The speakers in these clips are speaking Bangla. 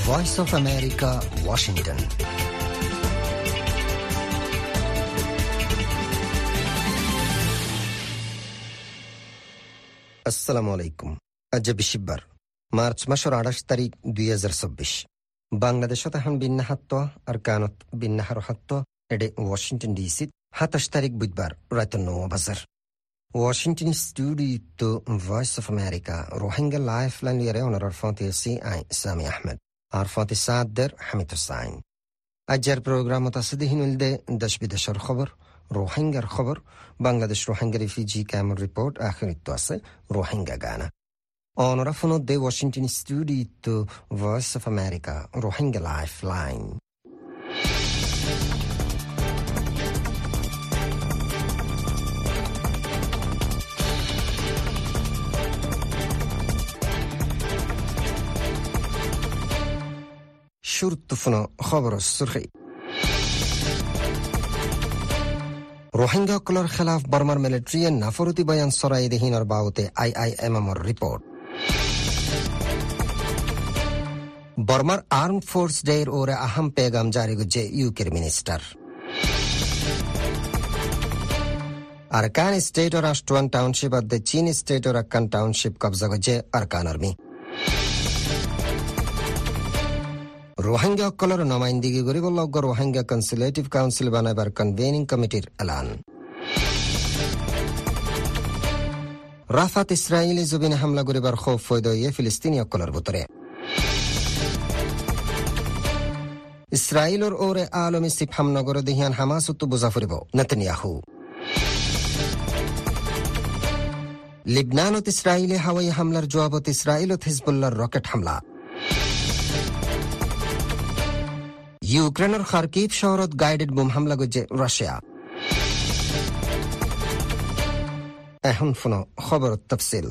Voice of America, Washington. আসসালামু আলাইকুম। আজ বিশিবার মার্চ মাসের 28 তারিখ 2024 বাংলাদেশত এখন বিন্নাহাত্ত আর কানত বিন্নাহার হাত্ত এডে ওয়াশিংটন ডিসি 27 তারিখ বুধবার রাত 9 বাজার Washington studio voice of America Rohingya lifeline লিয়ারে অনার ফাতে সিআই সামি আহমেদ আর ফাতে সাদর হামিদ হুসাইন আজের প্রোগ্রামত আছে হিনুলদে দেশ বিদেশের খবর রোহিঙ্গার খবর Bangladesh Rohingya refugee camp report আখরিত আছে রোহিঙ্গা গানা অনরা ফোনো দে Washington studio voice of America Rohingya lifeline শুরুত্তফনো খবর সুরখি রোহিঙ্গা সকলের খেলাফ বর্মার মিলিটারিয়ে নাফরতি বয়ান সরাই দেহিনর বাউতে IIMMর রিপোর্ট বর্মার আর্মড ফোর্স ডের ওরে আহম পেগাম জারি গুজে ইউকের মিনিস্টার আরকান স্টেট ও রাষ্ট্রওয়ান টাউনশিপ আদে চীন স্টেট ও আরকান টাউনশিপ কবজা গুজে আরকান আর্মি রোহিঙ্গা সকলের নমাইন্দিগি গরিব লগ্গ রোহিঙ্গা কনসুলেটিভ কাউন্সিল বানাবার কনভেনিং কমিটির এলান রাফাত ইসরায়েলি জুবিনে হামলা গরিবার খৌফ ফয়দয়ে ফিলিস্তিনি সকলের ভিতরে ইসরায়েলের ওরে আলমী সিফহাম নগর দেহিয়ান হামাস উত্তু বুঝা ফুরিব নেতানিয়াহু লিবনানত ইসরায়েলি হাওয়াই হামলার জবাবত ইসরায়েলত হিজবুল্লাহর রকেট হামলা ইউক্রেনের খার্কিভ শহরত গাইডেড বোম হামলা গজে রাশিয়া এখন ফোনো খবর তফসিল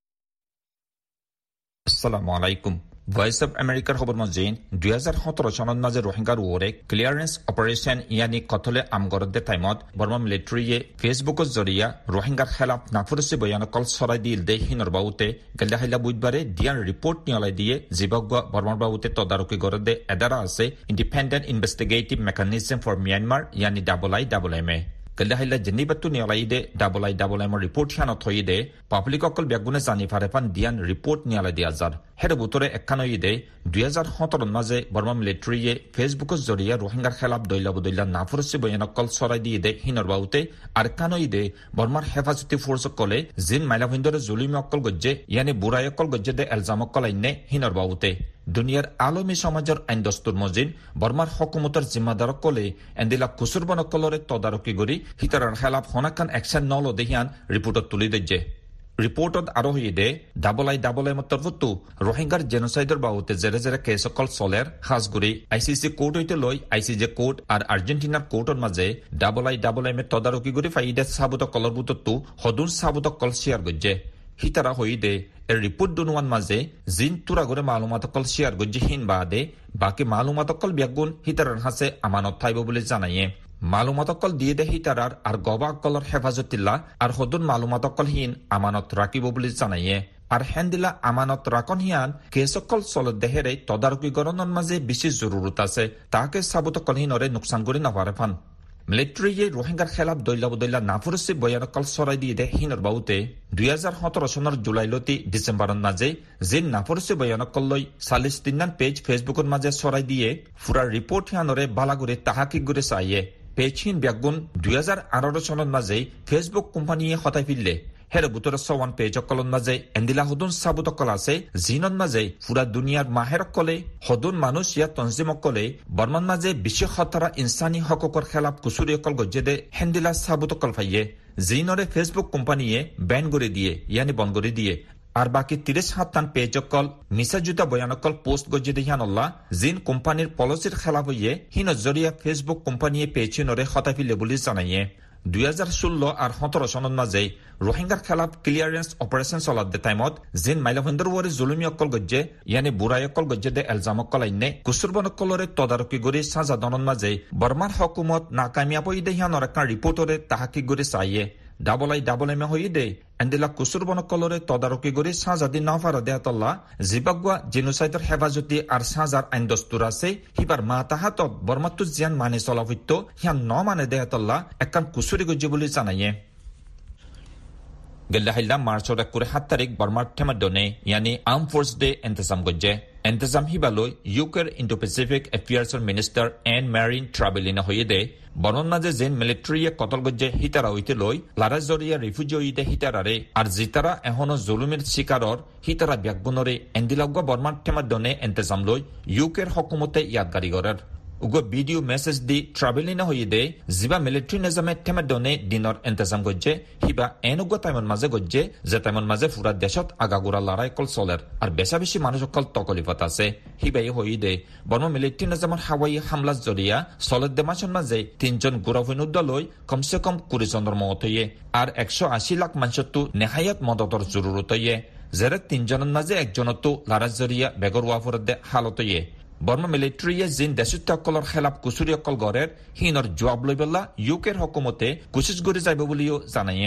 আসসালামু আলাইকুম ভয়েস অফ আমেরিকার খবর মজিন 2017 সনত মাঝে রোহিঙ্গার ওরে ক্লিয়ারেন্স অপারেশন ইয়ানি কতলে আমগরদে টাইমত বর্মা মিলিটারিয়ে ফেসবুকের জরিয়া রোহিঙ্গার খেলাফ নাফরসি বয়ান কল সরাই দিল দে হিনর বাউতে গেলা হাইলা বুধবারে দিয়ান রিপোর্ট নিয়লাই দিয়ে জিবাগা বর্মার বাউতে তদারকি গরদে এদারা আছে independent investigative mechanism for Myanmar ইয়ানি IIMA গেলাহিলা জেনিবাতু নিয়ালাইদে IIMর রিপোর্ট হিয়ানত হইদে পাবলিক অকল ব্যাগুনে জানি ফারেফান দিয়ান রিপোর্ট নিয়ালাই দিয়া যার হের বুতরে একানইদে 2017 মাঝে বর্মা মিলিটারিয়ে ফেসবুকের জরিয়া রোহিঙ্গার খেলাফ দইলা বদইলা নাফরসি বয়ান অকল সরাই দিয়ে দে হিনর বাউতে আর কানইদে বর্মার হেফাজতি ফোর্স অকলে জিন মাইলাভিন্দরে জুলিমি অকল গজ্জে ইয়ানি বুড়াই অকল গজ্জে দে এলজাম অকল আইনে হিনর বাউতে দুনিয়ার আলমী সমাজের আইন দস্তুর মজিন বর্মার হকুমতের জিম্মাদার কলে এন্দিলা কুসুরবন অকলরে তদারকি করি হিতারার খেলাফ হনাকান অ্যাকশন নল দেহিয়ান রিপোর্টত তুলি দজ্জে রিপোর্টত আরো হইদে IIMর তরফতো রোহিঙ্গার জেনোসাইডর বাউতে জেরে জেরে কেস অকল চলের হাজগুড়ি ICC কোর্ট হইতে লই ICJ কোর্ট আর আর্জেন্টিনার কোর্টর মাঝে IIMর তদারকি করি ফাইদে সাবুত কলর বুততো হদুন সাবুত কল শেয়ার গজ্জে হিতারা হইদে এর রিপোর্ট দুনুয়ান মাঝে জিন তুরা করে মালুমাত কল শেয়ার গজ্জে হিন বাদে বাকি মালুমাত কল ব্যাগুন হিতারার হাসে আমানত থাইব বলে জানাইয়ে মালুমাত কল দিয়ে দে হিতারার আর গবা কলর হেফাজতিল্লা আর হদুন মালুমাত কল হিন আমানত রাখিব বলে জানাইয়ে আর হেন্দিলা আমানত রাখন হিয়ান কেসকল চলত দেহেরে তদারকি গণন মাঝে বেশি জরুরত আছে তাকে সাবুত কল হিনরে নোকসান করে নাপারে ফান মিলিটারিয়ে রোহিঙ্গার খেলাফ দইলা বদইলা নাফরসি বয়ানকল সরাই দিয়ে দে হিনর বাউতে 2017 সনের জুলাইলতি ডিসেম্বরের মাঝে জিন নাফরসি বয়ানকল লই 43 পেজ ফেসবুকের মাঝে সরাই দিয়ে ফুরার রিপোর্ট হিয়ানরে বালাগুড়ি তাহাকিক করে চাইয়ে পেজহীন ব্যাগুন 2018 সনের মাঝে ফেসবুক কোম্পানিয়ে হতাই ফিরলে হের বুতর সওয়ান পেজ অকলন মাঝে এন্দিলা হদুন সাবুত অকল আছে জিনন মাঝে পুরা দুনিয়ার মাহের অকলে হদুন মানুষ ইয়া তনজিম অকলে বর্মান মাঝে বিশ্ব খতরা ইনসানি হককর খেলাফ কুসুরি অকল গজ্জে দে হেন্দিলা সাবুত অকল ফাইয়ে জিনরে ফেসবুক কোম্পানিয়ে ব্যান করে দিয়ে ইয়ানি বন করে দিয়ে আর বাকি 30 পেজ অকল মিসা জুতা বয়ানকল পোস্ট গজ্জে দে হিয়ানল্লাহ জিন কোম্পানির পলিসির খেলাফ হইয়ে হিন জরিয়া ফেসবুক কোম্পানিয়ে পেজনরে হতাই ফিরলে বলে জানাইয়ে 2016 আর 17 সনত মাঝে রোহিঙ্গার খেলাফ ক্লিয়ারেন্স অপারেশন চলাতে টাইমত জিন মাইলাভিন্দর ওরে জুলুমি অকল গজ্জে ইয়ানি বুড়াই অকল গজ্জে দে এলজাম অকল আইনে কুসুরবন অকলরে তদারকি গরি সাজা দনন মাঝে বর্মার হকুমত নাকামিয়াব ইদে হিয়ানর একটা রিপোর্টরে তাহাকি গরি চাইয়ে ডাবল হই দে এন্দিলা কুসুর বনকলরে তদারকি করে সাজাদি নাফারা দেহাতল্লা জিবাগুয়া জেনোসাইডর হেফাজতি আর সাজার আইন দস্তুর আছে হিবার মা তাহাতত বর্মাত্তু জিয়ান মানে চলাফিত্ত হিয়ান ন মানে দেহাতল্লা একান কুসুরি গজ্জি বলে জানাইয়ে গেল্লাহিল্লা মার্চর 7 তারিখ বর্মার ঠেমাডনে ইয়ানি আর্ম ফোর্স ডে এন্তেজাম গজ্জে এন্তেজাম হিবালৈ ইউকের ইন্ডো প্যাসিফিক এফেয়ার্সর মিনিস্টার এন ম্যারিন ট্রাভেলিনা হয়ে দে বর্মন মাঝে যেন মিলিটারিয়ে কতল গজ্জে হিতারা হইতে লই লারাজ জরিয়া রিফিউজি হইতে হিতারারে আর জিতারা এখনো জুলুমের শিকারর হিতারা ব্যাকবনরে এন্দিলাগুয়া বর্মার ঠেমাডনে এন্তেজাম লই ইউকের হকুমতে ইয়াদগারি করার উগো ভিডিও মেসেজ দি ট্রাভেলিনা হয়ে দে জিবা মিলিটারি নিজামে ঠেমাডনে দিনর এন্তেজাম গজ্জে হিবা এনুগো টাইমন মাঝে গজ্জে যে টাইমন মাঝে ফুরা দেশত আগাগোড়া লড়াই কল চলের আর বেশা বেশি মানুষ সকল তকলিফত আছে হিবাই হয়ে দে বর্মা মিলিটারি নিজামর হাওয়াই হামলা জরিয়া চলের দেমাসন মাঝে 3 জন গুরাফিনুদ্দ লই কমসে কম 20 জনের মত হইয়ে আর 180 লাখ মানুষতো নেহায়াত মদতর জরুরত হইয়ে যারা 3 জনের মাঝে একজনতো লড়াই জরিয়া বেগর ওয়াফরদে হালত হইয়ে বর্মা মিলিটারিয়ে জিন দেশত্যাকলর খেলাপ কুচুরি অকল গড়ের হিনর জবাব লইবেলা ইউকের হকুমতে কুচিস গড়ি যাইব বলিও জানাইয়ে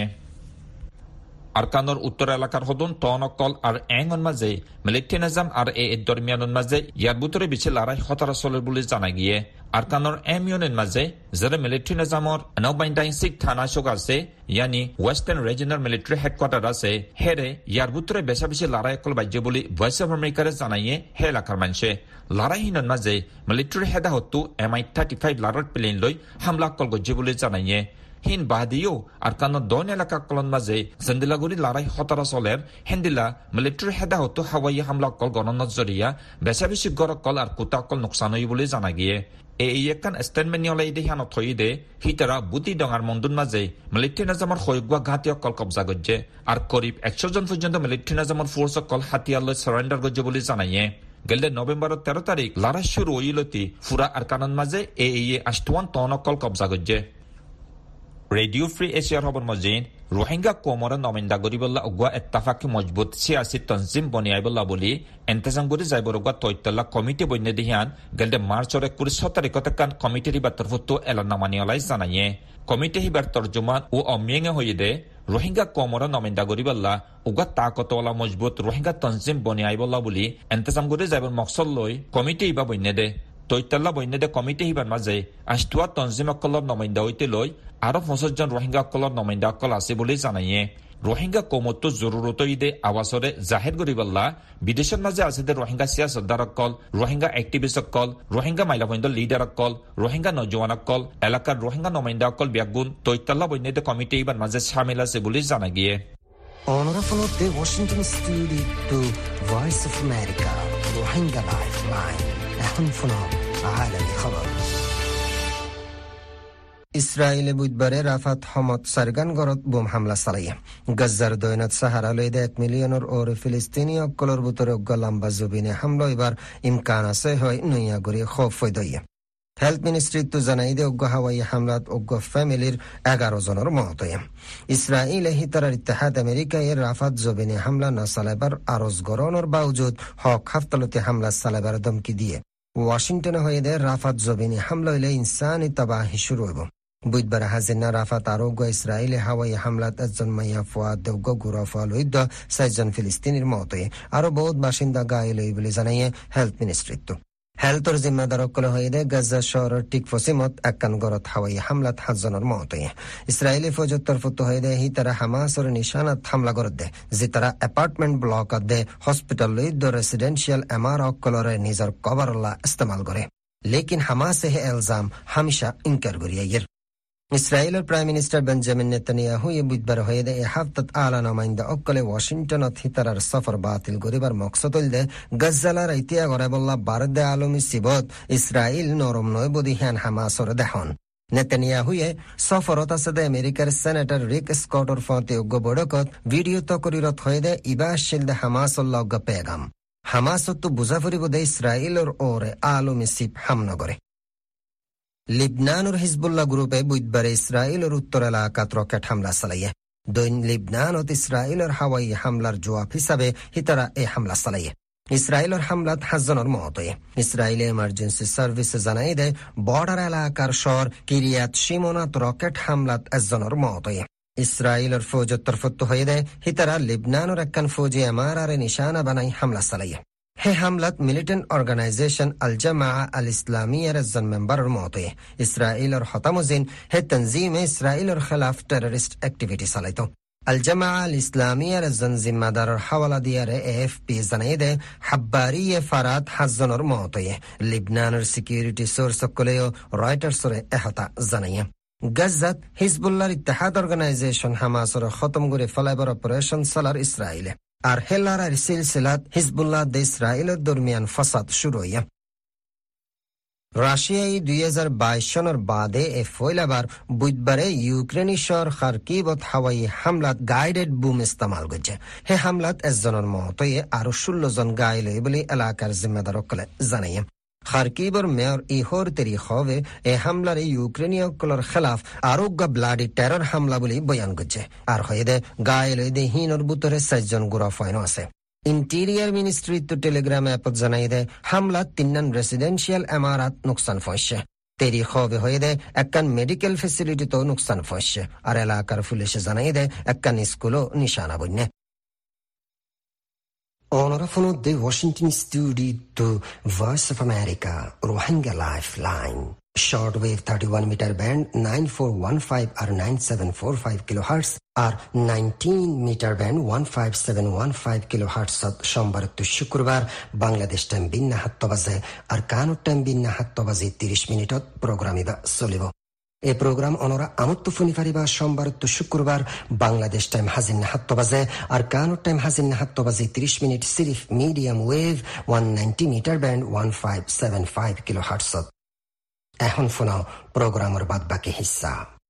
আরকানোর উত্তর এলাকার হদন তনকল আর এংন মাঝে মিলিটারি নিজাম আর এর দরমিয়ানের মাঝে ইয়ার ভিতরে বেশি লড়াই হতারা চলে বলে জানা গিয়ে আরকানোর এম ইউনিয়ন মাঝে যারা মিলিটারি নিজামর 996 থানা চক আছে ইয়ানি ওয়েস্টার্ন রিজিয়নাল মিলিটারি হেডকোয়ার্টার আছে হেরে ইয়ার ভিতরে বেশা বেশি লড়াই কল বাজ্য বলে ভয়েস অফ আমেরিকারে জানাইয়ে হে এলাকার মানুষে লড়াইহীনের মাঝে মিলিটারি হেদা হতো MI-35 লড়ার প্লেন লই হামলা কল গজ্জে বলে জানাইয়ে হিন বাদিও আর কানো দন এলাকা কলন মাঝে জেন্দিলাগুড়ি লড়াই হতারা চলের হেন্দিলা মিলিটারি হেদা হতো হাওয়াই হামলা কল গণনত জরিয়া বেশা বেশি গড় কল আর কুতা কল নোকসান হই বলে জানা গিয়ে এই একান স্টেটমেন্ট নিয়লাই দে হিয়ানত থই দে হিতারা বুতি ডঙার মন্দুন মাঝে মিলিটারি নিজামর হইগুয়া ঘাটি অকল কবজা গজ্জে আর করিব 100 জন পর্যন্ত মিলিটারি নিজামর ফোর্স অকল হাতিয়ার লই সারেন্ডার গজ্জে বলে জানাইয়ে গেলে নভেম্বরের 13 তারিখ লড়াই শুরু হইলতি ফুরা আর কানন মাঝে এই আষ্টওয়ান তনকল কবজা গজ্জে রেডিও ফ্রি এশিয়ার খবর মজিন রোহিঙ্গা কোমরা নমিন্দা গরিবল্লা অগুয়া এত্তাফাকি মজবুত সিয়াসি তনজিম বনিয়াইবল্লা বলি এন্তেজাম গরি যাইবর অগুয়া তৈতল্লা কমিটি বন্যে দিহান গেলদে মার্চর 19 তারিখতে কান কমিটির বাতর ফুটো এলানা মানিয়ালাই জানাইয়ে কমিটি হিবার তর্জমান ও অমিয়েঙে হয়ে দে রোহিঙ্গা কোমরা নমিন্দা গরিবল্লা উগা তাকতওয়ালা মজবুত রোহিঙ্গা তনজিম বনিয়াইবল্লা বলি এন্তেজাম গরি যাইবর মকসদ লই কমিটি ইবা বন্যে দে তৈতল্লা বন্যে দে কমিটি হিবার মাঝে আষ্টুয়া তনজিম অকলর নমিন্দা হইতে লই আরো 50 জন রোহিঙ্গা অকলর নমিন্দা অকল আছে বলে জানাইয়ে রোহিঙ্গা কমতো জরুরত ইদে আওয়াজরে জাহের গরিবল্লা বিদেশের মাঝে আছে দে রোহিঙ্গা সিয়াসতদার অকল রোহিঙ্গা অ্যাক্টিভিস্ট অকল রোহিঙ্গা মাইলাবন্দ লিডার অকল রোহিঙ্গা নজওয়ান অকল এলাকার রোহিঙ্গা নমিন্দা অকল ব্যাগুন তৈতল্লা বন্যে দে কমিটি ইবার মাঝে শামিল আছে বলে জানা গিয়ে অনরাফলো দে Washington studio to voice of America Rohingya lifeline এখন ফোনো আলামি খবর ইসরায়েলে বুধবারে রাফাত হমদ সারগানগরত বোম হামলা চালাইয়ে গাজ্জার দৈনত সাহারা লইদে 1 মিলিয়নের ওর ফিলিস্তিনি অকলর ভিতরে লম্বা জবিনে হামলা এবার ইমকান আছে হয় নইয়া গরি খৌফ হইদইয়ে হেলথ মিনিস্ট্রি তো জানাই দে হাওয়াই হামলাত ফ্যামিলির 11 জনের মত হয়ে ইসরায়েলে হিতার ইত্তেহাদ আমেরিকা এর রাফাত জবিনে হামলা না চালাবার আরজ গরনের বাউজুদ হক হাফতালতে হামলা চালাবার ধমকি দিয়ে ওয়াশিংটনে হয়ে দে রাফাত জবিনে হামলা হইলে ইনসানি তাবাহি শুরু হইব বুধবার হাজিনা রাফাত আরোগ্য ইসরায়েলে হাওয়াই হামলাত একজন মাইয়া ফুয়াদ দেওগ গুরাফাল হইদ 6 জন ফিলিস্তিনির মতে আরো বহুত বাসিন্দা গায়েল হই বলে জানাইয়ে হেলথ মিনিস্ট্রি তো হেলথর জিম্মাদার অকল হয়ে দে গাজা শহরের ঠিক ফসিমত একান গরত হাওয়াই হামলাত 7 জনের মতে ইসরায়েলি ফৌজের তরফত হয়ে দে হি তারা হামাসর নিশানাত হামলা করত দে যে তারা অ্যাপার্টমেন্ট ব্লক দে হসপিটাল লইদ রেসিডেন্সিয়াল এমআর অকলরে নিজের কভারলা ইস্তেমাল করে লেকিন হামাসে হে ইলজাম হামেশা ইনকার করিয়ে ইসরায়েলের প্রাইম মিনিস্টার বেঞ্জামিন নেতানিয়াহু বুধবার হয়ে দে হাফতাত আলা নমাইন্দা অকলে ওয়াশিংটনত হিতারার সফর বাতিল করিবার মকসদ হইলে গাজ্জালার ইতিয়া করে বললা বারদে আলমী সিবত ইসরায়েল নরম নয় বদি হ্যান হামাসর দেহন নেতানিয়াহুয়ে সফরত আছে দে আমেরিকার সেনেটর রিক স্কটর ফতে উগ্র বড়কত ভিডিও তকরিরত হয়ে দে ইবাশিল দে হামাসল্লা উগ্র পেগাম হামাসত তো বুঝাফরিব দে ইসরায়েলের ওরে আলমী সিব হামনগরে লিবনানের হিজবুল্লাহ গ্রুপে বুধবারে ইসরায়েলের উত্তর এলাকাত রকেট হামলা চালাইয়ে দৈন লিবনানত ইসরায়েলের হাওয়াই হামলার জবাব হিসাবে হিতারা এই হামলা চালাইয়ে ইসরায়েলের হামলাত 7 জনের মত হয়ে ইসরায়েলে এমার্জেন্সি সার্ভিস জানাই দেয় বর্ডার এলাকার শহর কিরিয়াত শিমোনাত রকেট হামলাত 1 জনের মত হয়ে ইসরায়েলের ফৌজের তরফত হয়ে দেয় হিতারা লিবনানের একখান ফৌজি এমারারে নিশানা বানাই হামলা চালাইয়া। হে হামলাত মিলিটেন্ট অর্গানাইজেশন আল জামা আল ইসলামিয়ার একজন মেম্বারের মতে ইসরায়েলের হতামুজিন হে তনজিমে ইসরায়েলের খেলাফ টেররিস্ট অ্যাক্টিভিটি চালাইত। আল জামা আল ইসলামিয়ার একজন জিম্মাদারের হাওয়ালা দিয়ারে এএফপি জানাই দে হাব্বারিয়ে ফারাদ হাজনের মতে লিবনানের সিকিউরিটি সোর্স সকলেও রয়টার্সরে এহতা জানাইয়া। গাজাত হিজবুল্লাহর ইত্তেহাদ অর্গানাইজেশন হামাসর খতম করে ফলাইবার অপারেশন চালার ইসরায়েলে আর হেলার সিলসিলাত হিজবুল্লাহ দে ইসরায়েলের দরমিয়ান ফাসাদ শুরু হইয়া। রাশিয়ায় 2022 সনের বাদে ফয়লাবার বুধবারে ইউক্রেনি শহর খার্কিভত হাওয়াই হামলাত গাইডেড বুম ইস্তেমাল করছে। হে হামলাত একজনের মতয়ে আরো 16 জন গাইল বলে এলাকার জিম্মেদার জানাইয়া। খার্কিভর মেয়র ইহোর তেরিখোভে এ হামলার ইউক্রেনীয় কলর খেলাফ আরোগ্য ব্লাডি টেরর হামলা বলে বয়ান করছে। আর হয়ে দে গাইল হিনর বুতরে 6 জন গুরাফাইন আছে। ইন্টেরিয়ার মিনিস্ট্রি তো টেলিগ্রাম অ্যাপত জানাই দে হামলাত 3 রেসিডেন্সিয়াল এমারাত নুকসান ফসছে। তেরিখোভে হয়ে দে একখান মেডিকেল ফেসিলিটি তো নুকসান ফসছে। আর এলাকার পুলিশে জানাই দে একখান স্কুলও নিশানা বন্যে। Onorevole de Washington Studio to Voice of America, Rohingya Lifeline. Shortwave 31 meter band 9415 or 9745 kilohertz or 19 meter band 15715 kilohertz সোমবার তো শুক্রবার বাংলাদেশ টাইম বিন্না 7 বাজে আর কানাডা টাইম বিন্না 7 বাজে 30 মিনিটত প্রোগ্রাম ইবা চলিব। এই প্রোগ্রাম অনরা আমত্ত ফুনি ফারিবা সোমবার তো শুক্রবার বাংলাদেশ টাইম হাজির 7 বাজে আর কানাডা টাইম হাজির 7 বাজে 30 মিনিট সিরিফ medium wave 190 metre band 1575 kilohertz. এখন শোনাও প্রোগ্রামের বাদ বাকি হিস্সা।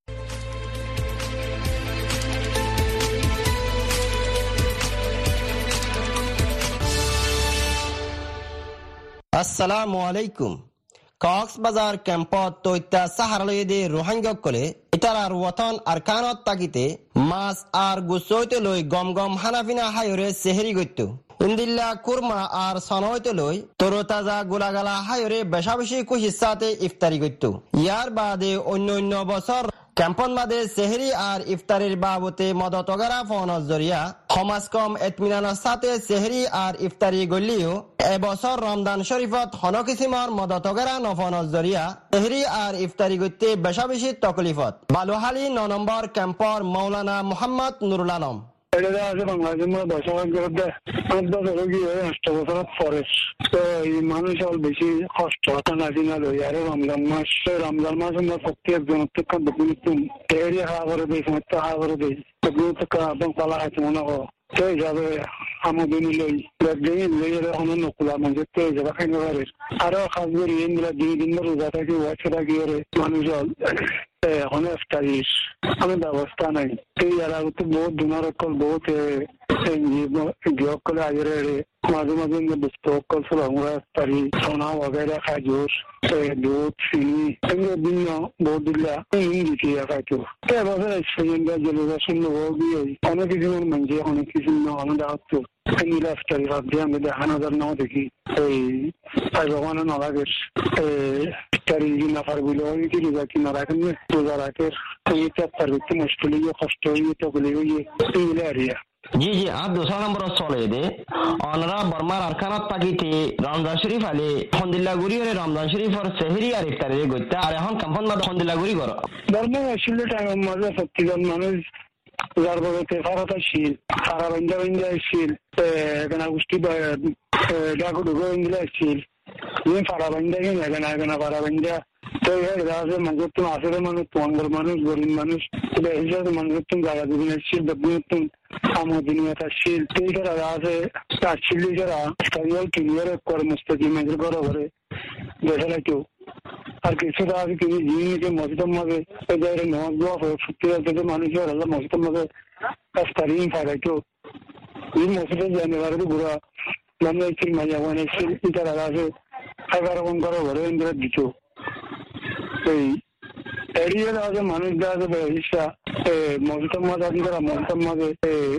আসসালামু আলাইকুম। কক্সবাজার ক্যাম্পত তৈতা সাহারালয়ে রোহিঙ্গা কলে এটার আর ওয়াতন আর কানত তাকিতে মাছ আর গুছইতে লই গম গম হানাফিনা হায়রে সেহেরি গইত ইন্দিল্লা কুরমা আর সনইতে লই তরতাজা গোলাগালা হায়রে বেশা বেশি কুহিসাতে ইফতারি গইত। ইয়ার বাদে অন্য বছর ক্যাম্পন মাদে সেহেরি আর ইফতারির বাবতে মদতগারা ফোনজ জরিয়া সমাজ কম এতমিনানের সাথে সেহেরি আর ইফতারি গলিও এবছর রমজান শরীফত হনকিসিমর মদতগারা নফনজ জরিয়া সেহেরি আর ইফতারি গইতে বেশা বেশি তকলিফত। বালুহালি 9 নম্বর ক্যাম্পর মৌলানা মোহাম্মদ নুরুল আলম এটা আছে বাংলাদেশের মধ্যে 10 বছর 8 বছর গিয়ে 8 বছর পরে তো এই মানুষ আর বেশি কষ্ট হতা না দিনা লই আর রমজান মাস আমরা প্রত্যেক জন থেকে দুপুর এরিয়া হাওয়ারে দেই সমস্ত হাওয়ারে দেই দুপুর থেকে এবং পালা আছে মনে হয় তো যাবে আমাদের লই দিন লইরে অন্য নকুলা মানে তো যাবে খাইতে পারে আরো খাস করে ইন্দ্রা দিন রোজা থাকে ওয়াছরা গিয়ে মানুষ এখন ইফতারির আমি ব্যবস্থা নাই এই এলাকা তো বহুত দিনের কল বহুত গিয়ে কলে আগে মাঝে মাঝে বুঝতে কল সব আমরা ইফতারি সোনা वगैरह খাজুর দুধ চিনি এগুলো দিন বহুত দিলা দিচ্ছি খাইতো এবার সেজন্য জলবা শুনলো গিয়ে অনেক কিছু মানে অনেক কিছু আমাদের হতো ইফতারি ভাবছি আমি 10,000 নাও দেখি এই ভগবান নলাগের ইফতারি নাফার বলে কি রোজা কি না রাখেন রোজা রাখের এই চার ভিত্তি মুশকিল কষ্ট হয়ে তো বলে এইগুলো আরিয়া জি জি আর 2 নম্বর চলে দে অনরা বর্মার আরকানাত তাকিতে রমজান শরীফ আলে আলহামদুলিল্লাহ গুরি রমজান শরীফর সেহরি আর ইফতারি গইতা আর এখন কাম্পন মাদ আলহামদুলিল্লাহ গুরি করো বর্মা আসলে টাইম মাঝে সত্যিকার মানুষ যার বলতে ফারাতা শিল সারা বন্ধা শিল এখানে গুষ্টি ডাকু ঢুকো ইংলা শিল ফারা বন্ধা কি এখানে ফারা বন্ধা তো রাজে মানুষ তুমি আসলে মানুষ তোমার মানুষ গরিব মানুষ হিসাবে মানুষ তুমি জায়গা দিবেন শিল তুমি আমাদের একটা শিল এই যারা আছে তার শিলি যারা স্থানীয় ক্লিয়ার করে মুস্তাকি মেজর করো করে দেখা কেউ আর কিছু আছে কিন্তু জিনিসকে মসজিদের মাঝে নামাজ দোয়া সত্যি থেকে মানুষের আল্লাহ মসজিদের মাঝে তারিখ ফায়দা কেউ এই মসজিদে জানুয়ারি ঘোরা মানে শিল মাইয়া মানে শিল যারা আছে 11 করো ঘরে ইন্দ্র দিত এই এরিয়া আছে মানুষ আছে হিসা মসজিদের মাঝে আপনারা মসজিদের মাঝে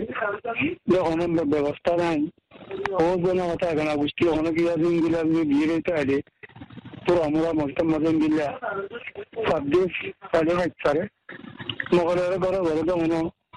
যখন ব্যবস্থা নাই ও যেন কথা এখানে বুঝতে অনেক দিনগুলো বিয়ে রইতে আগে পুরো আমরা মসজিদের মাঝে দিলা 26 সাড়ে 8 মগলের ঘরে ঘরে তো মনে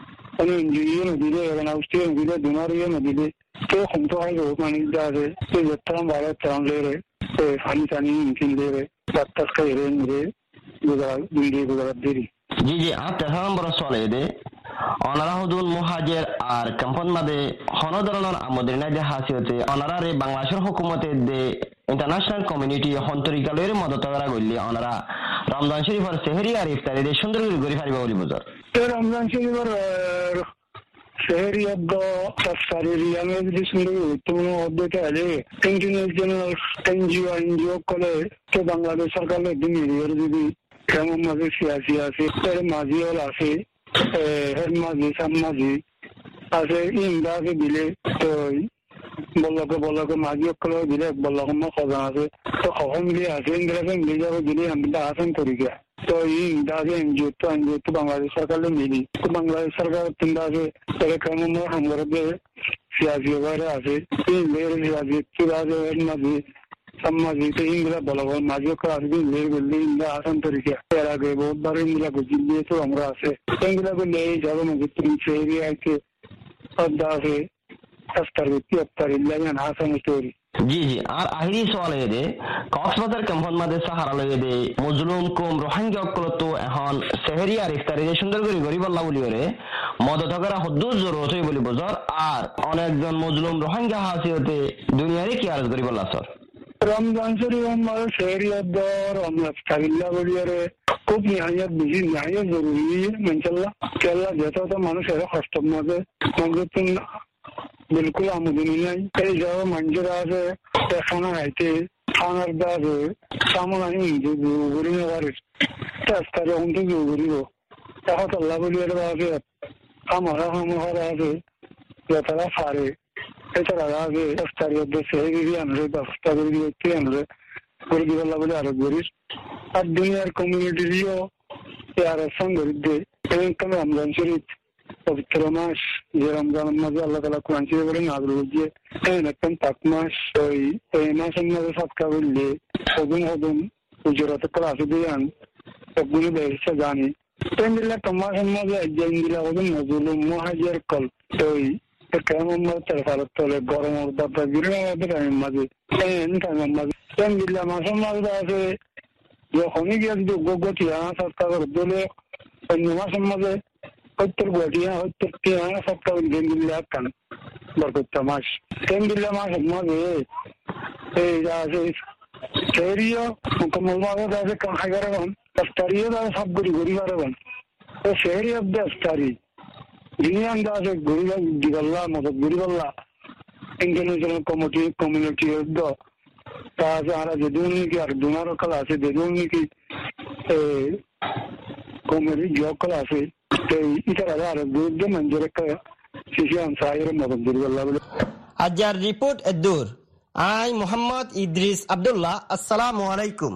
কোনো এনজিও নদীলে এখন আউস্ট্রিয়া নদীলে দুনারিয়া নদীলে কেউ ক্ষমতা হয় মানে আছে সেই যেতাম বাইরে তেরাম লেরে পানি টানি ইনকিন লেরে বাত্তাস খাই রে নিরে দুই গুজরাত দেরি জি জি আর 13 নম্বর সলে দে অনারা হুদুন মুহাজির আর কাম্পন মাদে হন ধরনের আমদের না যে হাসিয়তে অনারা রে বাংলাদেশের হুকুমতের দে ইন্টারন্যাশনাল কমিউনিটি হন্তরিকালের মদত করা গইলি অনারা রমজান শরীফের সেহরি আর ইফতারি দে সুন্দর করে পারিবা বলি বুঝার রমজান শরীফের সেহরি আদ তাফসারি রিয়ামে যদি সুন্দর গুরুত্বপূর্ণ অধ্যয়তে আছে ইন্টারন্যাশনাল এনজিও কলে তো বাংলাদেশ সরকারের দিন এর যদি কেমন মাঝে সিয়াসি আছে এর মাঝিওল আছে এর মাঝি সামমাঝি আছে ইন্দাকে দিলে তো বলকে মাঝি অকলে দিলে বলকে মা খোঁজা আছে তো খবর মিলিয়ে আছে ইংরেজি মিলে যাবে দিলে আমরা আসান করি গিয়া তো ইন্দাকে এনজিও তো বাংলাদেশ সরকারের মিলি তো বাংলাদেশ সরকার তিনদাকে এর কেমন হামগরবে সিয়াসি বাইরে আছে মেয়ের সিয়াসি চুরাজে এর মাঝি सम्माजी तो इंग्ला बोला माजियों का आदमी ले बोलने इंग्ला आसान तरीके तेरा गए बहुत बार इंग्ला को जिंदगी तो हमरा से इंग्ला को ले जाओ मुझे तुम से एरिया के अद्दा से अस्तर व्यक्ति अत्तर इंग्ला में आसान स्टोरी জি জি আর আখরি সওয়াল এদে কক্সবাজার ক্যাম্পন মাদে সাহারা লয়ে দে মুজলুম কুম রোহিঙ্গা অকলতো এখন সেহরি আর ইফতারি যে সুন্দর করে গরিব আল্লাহ বলি করে মদত করা হদ্দুর জরুরত হই বলি বজার আর অনেকজন মুজলুম রোহিঙ্গা হাসিয়তে দুনিয়ারে কি আর গরিব আল্লাহ সর रमजान शरीफ हमारे शहरियत दौर हम अफ्तारिल्ला बड़ियारे खूब निहायत बिजी निहायत जरूरी है मंचल्ला केला देता तो मानो शहर खस्तम ना दे मगर तुम बिल्कुल आमदनी नहीं कई जगह मंजरा से खाना खाते खाना दार सामान नहीं जो गुरी में वारिस तस्करे उनके जो गुरी हो तहाँ अल्लाह बड़ियारे बाबे हमारा है ये तरह सारे এছাড়া আগে ইফতারিয়ত সেহরি আনরে বা ইফতারি দিতে আনরে করে দিলা বলে আর গরিস আর দুনিয়ার কমিউনিটিও আর সঙ্গরিদে এই কারণে রমজান শরীফ পবিত্র মাস যে রমজান মাসে আল্লাহ তাআলা কোরআন শরীফে বলেন নাযিল হয়েছে এই নতুন পাক মাস এই মাসের মধ্যে সদকা করলে ওগুন উজরত ক্লাসে দেন ওগুলো বেশি জানি তেমনিলা মাসের মধ্যে যেগুলা ওগুন নজরুল মুহাজির কল ওই কেমন তাহলে গরম অবস্থা গিরির মাঝে মাঝে দিল্লা মাসের মাঝে আছে যখনই গিয়ে যদি গতি সৎকার দলে অন্য মাসের মাঝে সত্তর গটি সত্তর সৎকার দিল্লা কান বরকত মাস দিল্লা মাসের মাঝে এই আছে শহরীয় মুকম্মল মাঝে আছে কাহাগারবান ইফতারিও সব গড়ি গারবান তো শহরি অব্দ ইফতারি দুনিয়া আন্দাজে গরিবা দিবাল্লা মদত গরিবাল্লা ইন্টারন্যাশনাল কমিউনিটি দ তাজা আর যে দুনিয়া আর দুনার কলা আছে যে দুনিয়া কমিউনিটি জকলা আছে এই ইতারা আর দুধ মঞ্জুর কা শিশান সাইর মদত গরিবাল্লা বলে আজার রিপোর্ট এদুর আই মোহাম্মদ ইদ্রিস আব্দুল্লাহ আসসালামু আলাইকুম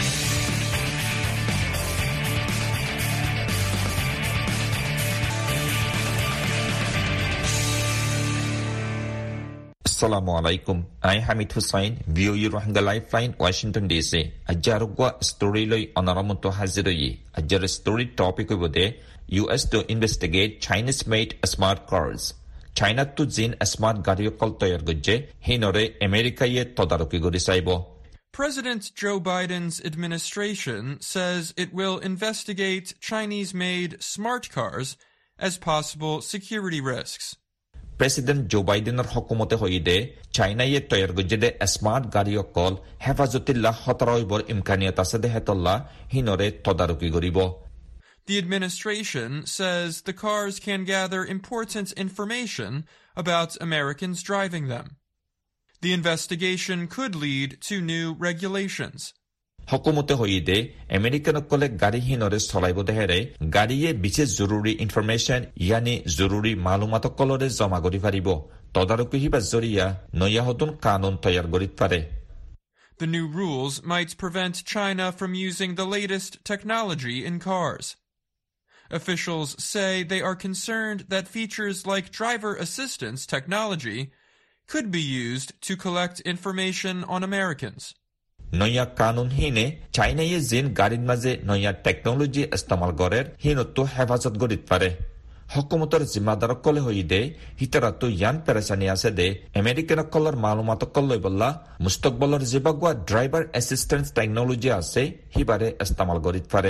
Assalamu alaikum. I Hamid Hussain, VOA Rohingya Lifeline, Washington DC. Ajarugwa story loi onaramuto haziroyi. Ajar story topic obode US to investigate Chinese-made smart cars. China to zin smart gari kol toyar gojje hinore America ye todaroki gorisaibo. President Joe Biden's administration says it will investigate Chinese-made smart cars as possible security risks. President Joe Bidener hukumote hoide China ye toyar gojjede smart gari kol hefazotillah hotaroibor imkaniyat ase dehetolla hinore todaroki goribo. The administration says the cars can gather important information about Americans driving them. The investigation could lead to new regulations. Hukumote hoide American kole gari hinore solaibo dehere gari ye biches jururi information yani jururi malumat kolore jama gori paribo todaroki hiba zoriya noya hotun kanun toyar gorit pare. The new rules might prevent China from using the latest technology in cars. Officials say they are concerned that features like driver assistance technology could be used to collect information on Americans. Noya kanun hine China ye zin garin maze noya technology istemal gorer hinotto hefazat gorit pare. hukumator zimmadarak kole hoide hitaratu yan perashani ase de American kollar malumatok kolloi bolla mustaqbalor jibagwa driver assistance technology ase hibare istamal gorit pare.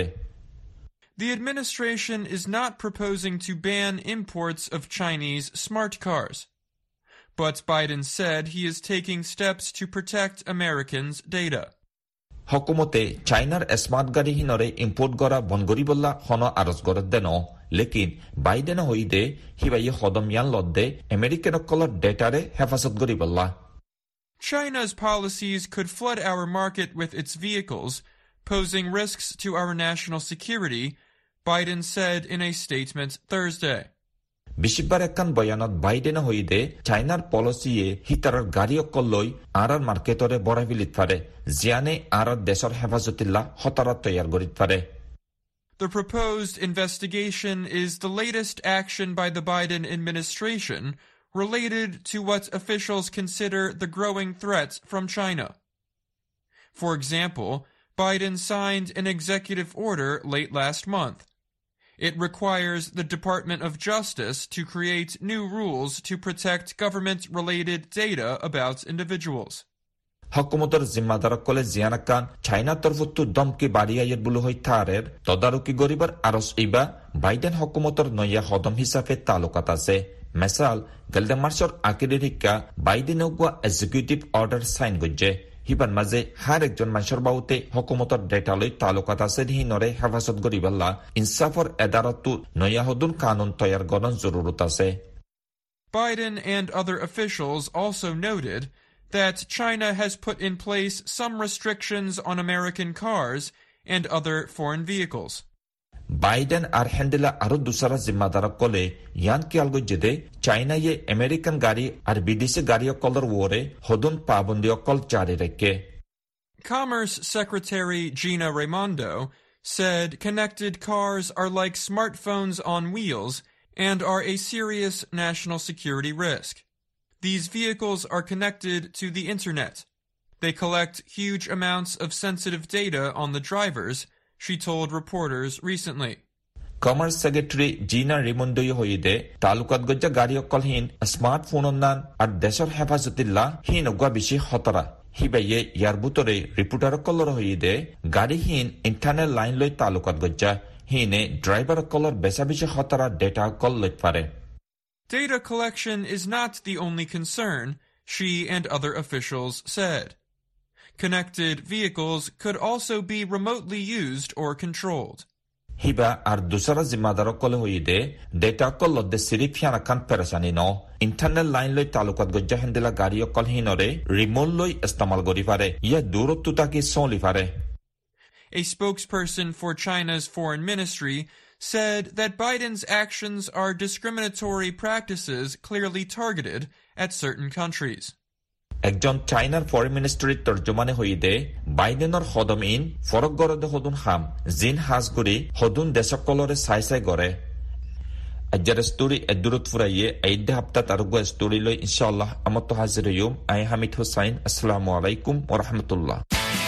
The administration is not proposing to ban imports of Chinese smart cars. But Biden said he is taking steps to protect Americans' data. Hukumote China'r smart gari hinore import gora bongori bolla hono aros gorot deno. Lekin Biden hoide hibaye hodom yan lodde American color data re hefasat gori bolla. China's policies could flood our market with its vehicles, posing risks to our national security, Biden said in a statement Thursday. Bishibbar ekkan boyanot Biden hoide China'r policy e hitarar gari okolloi arar marketore boravilit pare jiane arar desor hefazotilla hotarat toyar gorit pare. The proposed investigation is the latest action by the Biden administration related to what officials consider the growing threats from China. For example, Biden signed an executive order late last month. It requires the Department of Justice to create new rules to protect government-related data about individuals. Hukumator zimmadarak kole zianakan China torfuttu domki bariyayet bulu hoy tarer todaruki goribar aros iba Biden hukumator noya hodom hisabe talukat ase. Mesal galde marshor akiririka Biden ogwa executive order sign gojje. Hiban maze har ekjon manshor baute hukumator data loi talukat ase hinore hefasat goriballa insafor edaratu noya hodun kanun toyar goron zururut ase. Biden and other officials also noted that China has put in place some restrictions on American cars and other foreign vehicles. Biden ar handila aru dusara zimmadarak kole yan kialgo jede China ye American gari ar bidesi gari okollor wore hodun pabundi okol jari rekke. Commerce Secretary Gina Raimondo said connected cars are like smartphones on wheels and are a serious national security risk. These vehicles are connected to the internet. They collect huge amounts of sensitive data on the drivers, she told reporters recently. Commerce Secretary Gina Raimondo hoide talukat gojja gari okol hin smartphone nan ar desor hefazotilla hin ogwa bishi hotara. Hibaye yarbutore reporter okolor hoide gari hin internet line loi talukat gojja hine driver okolor besa bishi hotara data okol loit pare. Data collection is not the only concern, she and other officials said. Connected vehicles could also be remotely used or controlled. Hiba ar dusara zimadaro kole hoide data kollo de siripyana kan perashani no internet line loi talukat gojja hendela gari okol hinore remote loi istamal gori pare ya durottu taki soli pare. A spokesperson for China's foreign ministry said that Biden's actions are discriminatory practices clearly targeted at certain countries. Ekjon China'r foreign ministry tarjumane hoide Bidenor hodom in forok gorode hodun ham zin has guri hodun desokolore sai gore. Ajjar story edurut furaye aide hafta tarugwa story lo inshallah amatto hazir yum ay Hamid Hussain. Assalamu alaikum wa rahmatullah.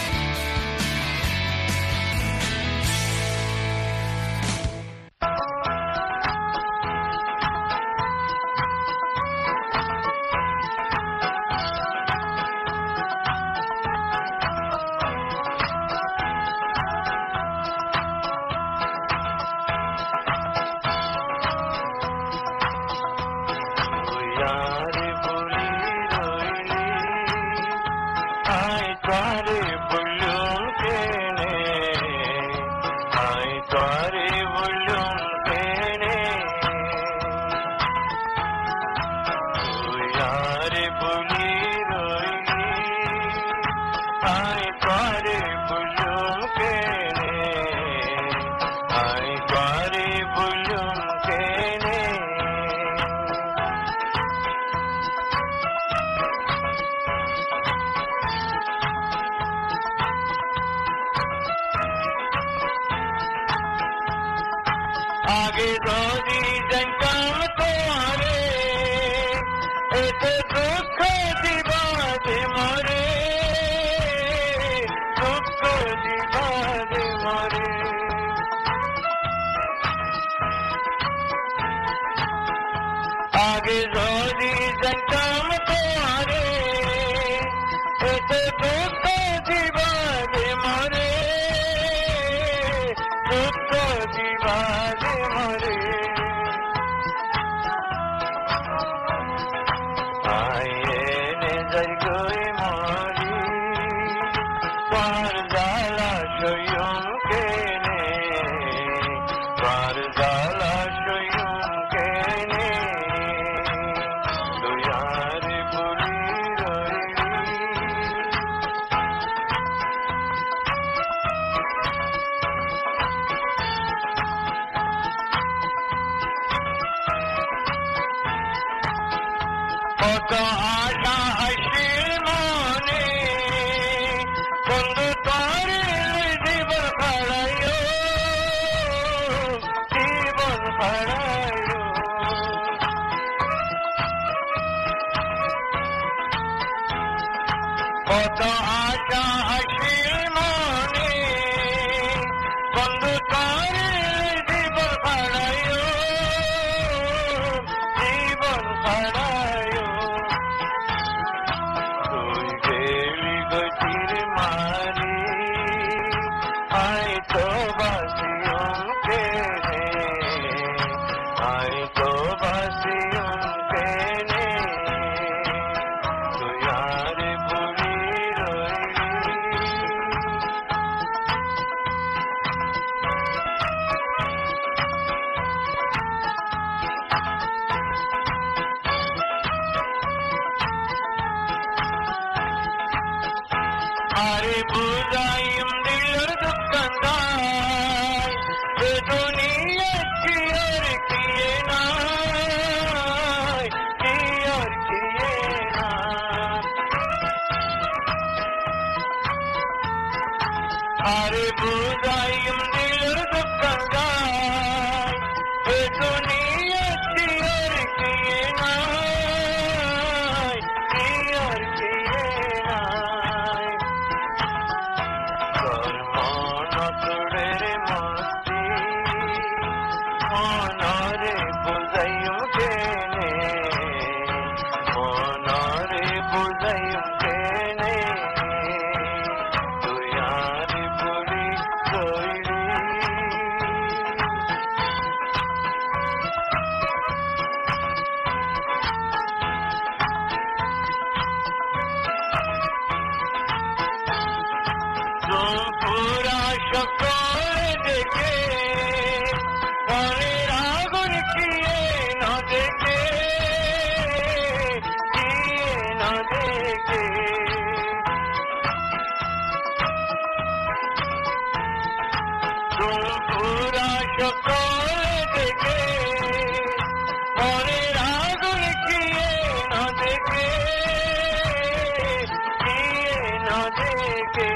आगे रोजी जंगल तुम्हारे एक दुख दिवाद मारे दुख दिवाद मारे আয়েনে যাই গই মরি পার জালা সয়ুম কেনে পার জালা সয়ুম কেনে দুয়ার বলি কত আশা হাসির মনে বন্ধু তোরে জীবন হারাইও জীবন হারাইও কত আশা হাসির মনে বন্ধু তোরে জীবন হারাইও জীবন হারাইও তুই গেলি গতির মারি আই তো বাসিয়ম কেনে আই তো বাসিয়ম কেনে তুই আর বলি রইলি আরে বুঝাইম দিলের দোকানদার এ দুনিয়া কি আর কিয়ে নাই কি আর কিয়ে না আরে বুঝাইম দিলের দোকানদার এ দুনিয়া কি আর কিয়ে নাই কি আর কিয়ে নাই মনতুরের মস্তি মনরে বুঝাইম কেনে মনরে বুঝাইম কেনে তুই আর বলি রইলি পুরা সকল দেখে মনের আগুন কিয়ে না দেখে কিয়ে না দেখে পুরা সকল দেখে মনের আগুন কিয়ে না দেখে কিয়ে না দেখে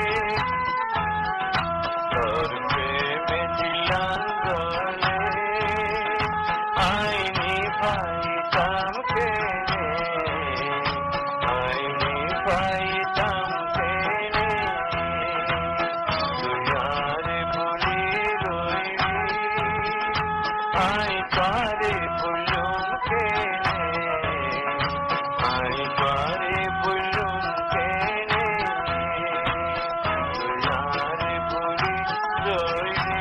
তোর প্রেমে দিলাম গলে আইনি পাইতাম কেনে আইনি পাইতাম কেনে তুই আর বলি রইলি আই পারে বলুম কেনে আই পারে বলুম কেনে তুই আর বলি রইলি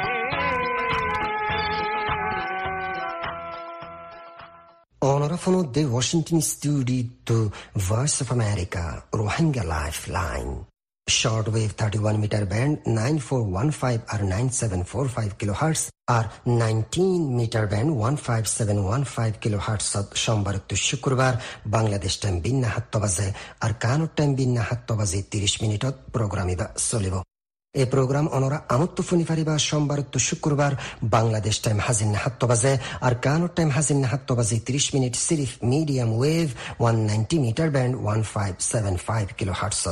Honora från the Washington studio to Voice of America, Rohingya Lifeline. Shortwave 31 meter band 9415 or 9745 kilohertz or 19 meter band 15715 kilohertz সোমবার to শুক্রবার বাংলাদেশ টাইম বিন্না 7 বাজে আর কানাডা টাইম বিন্না 7 বাজে 30 মিনিটত প্রোগ্রামিবা চলিব। এই প্রোগ্রাম অনরা আমত্ত ফোনি ফারিবা সোমবার তো শুক্রবার বাংলাদেশ টাইম হাজিন 7 বাজে আর কানাডা টাইম হাজিন 7 বাজে 30 মিনিট সিরিফ medium wave 190 metre band 1575 kilohertz.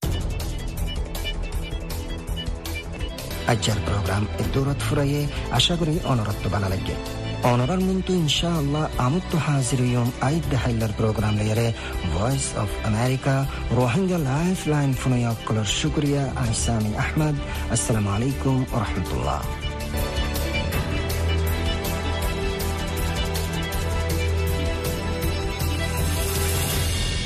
আজকের প্রোগ্রাম দৌলত ফুরাইয়ে আশা করি অনরত্ব বানা লাগে। অনরার মন্তু ইনশাআল্লাহ আমত্ত হাজির ইয়ম আইদ হাইলার প্রোগ্রাম লেয়ারে voice of America Rohingya life line ফোনয়াক কলার শুক্রিয়া আইসামি আহমদ। আসসালামু আলাইকুম ওয়া রাহমাতুল্লাহ।